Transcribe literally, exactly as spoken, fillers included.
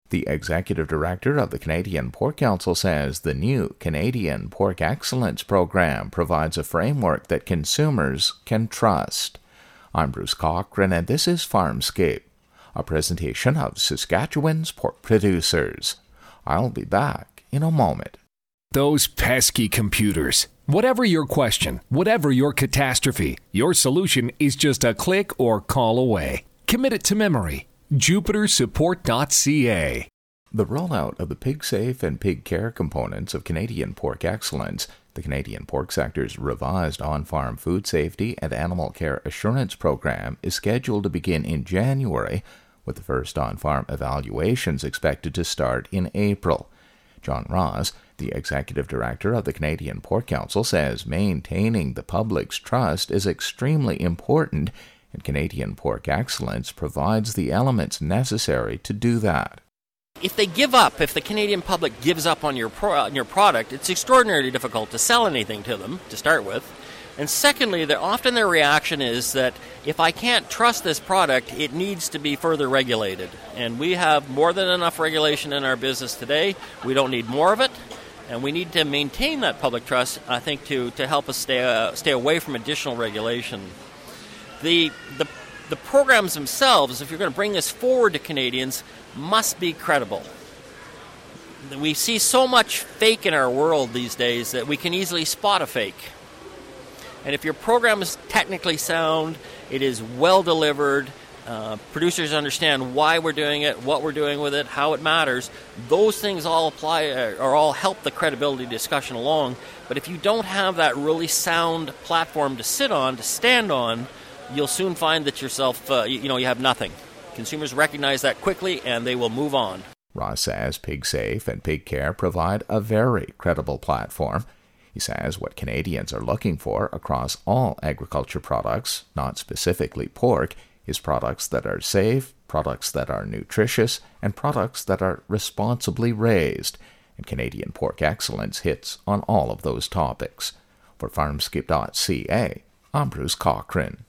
The executive director of the Canadian Pork Council says the new Canadian Pork Excellence program provides a framework that consumers can trust. I'm Bruce Cochran, and this is Farmscape, a presentation of Saskatchewan's pork producers. I'll be back in a moment. Those pesky computers. Whatever your question, whatever your catastrophe, your solution is just a click or call away. Commit it to memory. Jupiter Support dot C A. The rollout of the PigSafe and PigCare components of Canadian Pork Excellence, the Canadian pork sector's revised on-farm food safety and animal care assurance program, is scheduled to begin in January, with the first on-farm evaluations expected to start in April. John Ross, the executive director of the Canadian Pork Council, says maintaining the public's trust is extremely important, and Canadian Pork Excellence provides the elements necessary to do that. If they give up, if the Canadian public gives up on your pro- on your product, it's extraordinarily difficult to sell anything to them, to start with. And secondly, that often their reaction is that if I can't trust this product, it needs to be further regulated. And we have more than enough regulation in our business today. We don't need more of it. And we need to maintain that public trust, I think, to, to help us stay uh, stay away from additional regulation. The, the the programs themselves, if you're going to bring this forward to Canadians, must be credible. We see so much fake in our world these days that we can easily spot a fake. And if your program is technically sound, it is well delivered, uh, producers understand why we're doing it, what we're doing with it, how it matters, those things all apply uh, or all help the credibility discussion along. But if you don't have that really sound platform to sit on, to stand on, you'll soon find that yourself, uh, you, you know, you have nothing. Consumers recognize that quickly, and they will move on. Ross says PigSafe and PigCare provide a very credible platform. He says what Canadians are looking for across all agriculture products, not specifically pork, is products that are safe, products that are nutritious, and products that are responsibly raised. And Canadian Pork Excellence hits on all of those topics. For Farmscape dot C A, I'm Bruce Cochran.